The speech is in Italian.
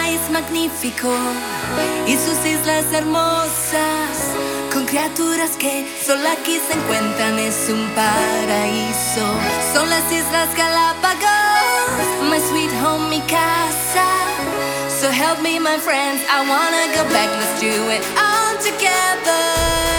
país magnífico y sus islas hermosas, con criaturas que solo aquí se encuentran. Es un paraíso. Son las Islas Galápagos, my sweet home, mi casa. So help me, my friends, I wanna go back. Let's do it all together.